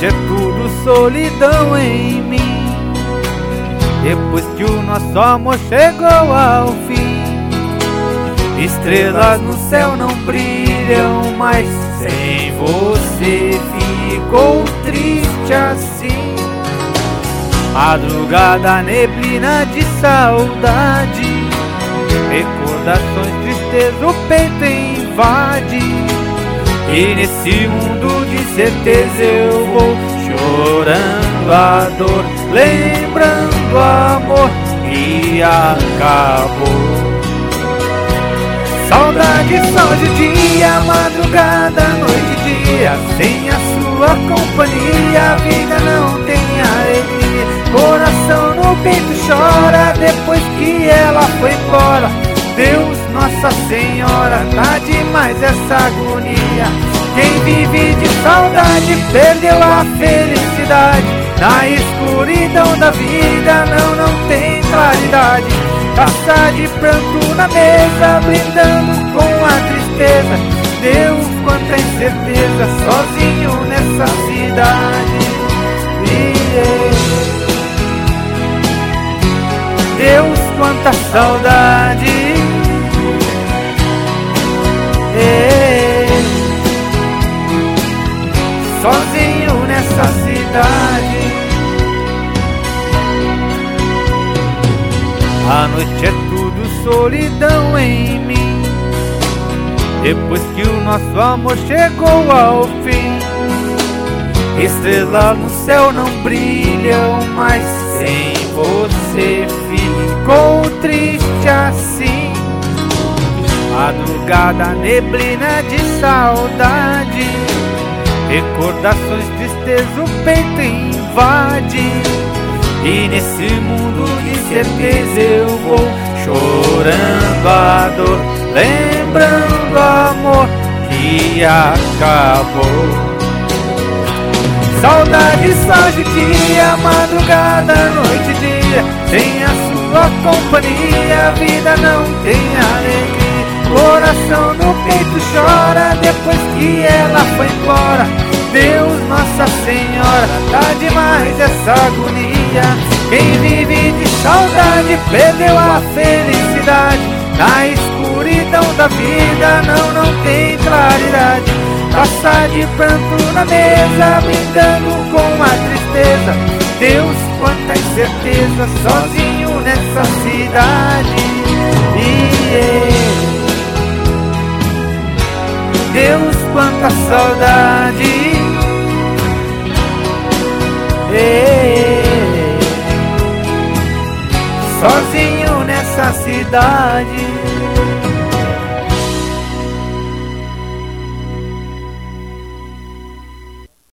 noite é tudo solidão em mim. Depois que o nosso amor chegou ao fim, estrelas no céu não brilham mais. Sem você ficou triste assim. Madrugada, neblina de saudade, recordações, tristeza, o peito invade. E nesse mundo de certeza eu vou chorando a dor, lembrando o amor que acabou. Saudade só de dia, madrugada, noite e dia. Sem a sua companhia a vida não tem alegria. Coração no peito chora depois que ela foi embora. Deus, Nossa Senhora, tá demais essa agonia. Quem vive de saudade perdeu a felicidade. Na escuridão da vida não tem claridade. Taça de pranto na mesa, brindando com a tristeza. Deus, quanta incerteza, sozinho nessa cidade. Deus, quanta saudade. Sozinho nessa cidade. A noite é tudo solidão em mim. Depois que o nosso amor chegou ao fim, estrelas no céu não brilham mais. Sem você ficou triste assim. Madrugada, neblina de saudade, recordações, tristeza, o peito invade. E nesse mundo de certeza eu vou chorando a dor, lembrando o amor que acabou. Saudade só de dia, madrugada, noite e dia. Sem a sua companhia a vida não tem alegria. Coração no peito chora depois que ela foi embora. Deus, Nossa Senhora, tá demais essa agonia. Quem vive de saudade perdeu a felicidade. Na escuridão da vida não tem claridade. Taça de pranto na mesa, brindando com a tristeza. Deus, quanta incerteza, sozinho nessa cidade. Deus, quanta saudade. Sozinho nessa cidade.